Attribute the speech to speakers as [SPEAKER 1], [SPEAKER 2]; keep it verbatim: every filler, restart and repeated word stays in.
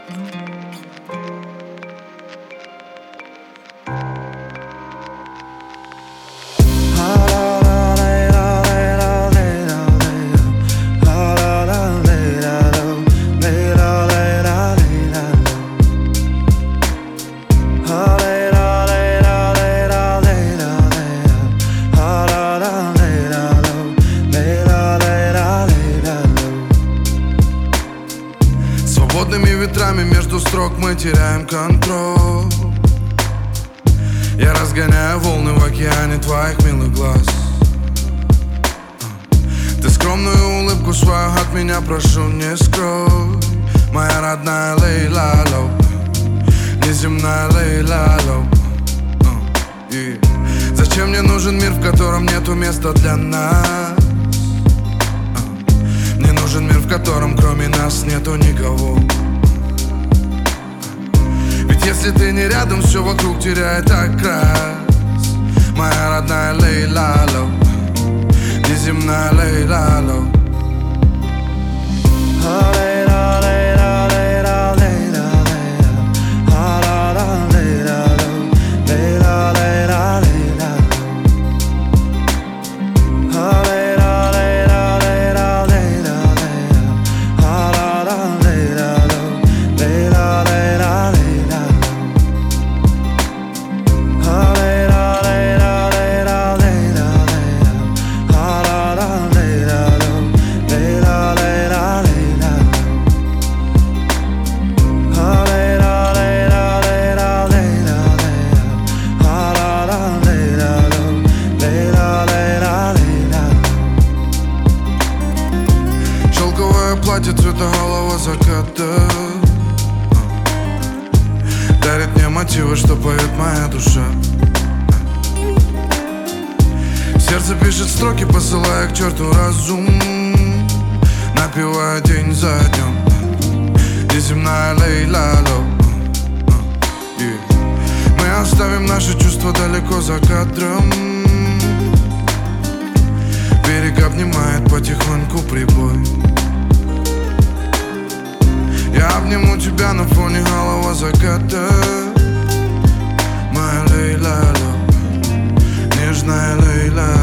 [SPEAKER 1] Свободными ветрами между строк мы теряем контроль. Я разгоняю волны в океане твоих милых глаз. Ты скромную улыбку свою от меня прошу не скрой. Моя родная Лейла Лоу, неземная Лейла Лоу. И зачем мне нужен мир, в котором нету места для нас? Мне нужен мир, в котором кроме нас нету никого. Ведь если ты не рядом, все вокруг теряет окрас. Моя родная Лейла Лоу, неземная Лейла Лоу. Платье цвета голого заката дарит мне мотивы, что поет моя душа. Сердце пишет строки, посылая к черту разум, напевая день за днем. Неземная Лейла Лоу. Мы оставим наши чувства далеко за кадром. Берег обнимает потихоньку прибой. Я обниму тебя на фоне голого заката. Моя Лейла Лоу, нежная Лейла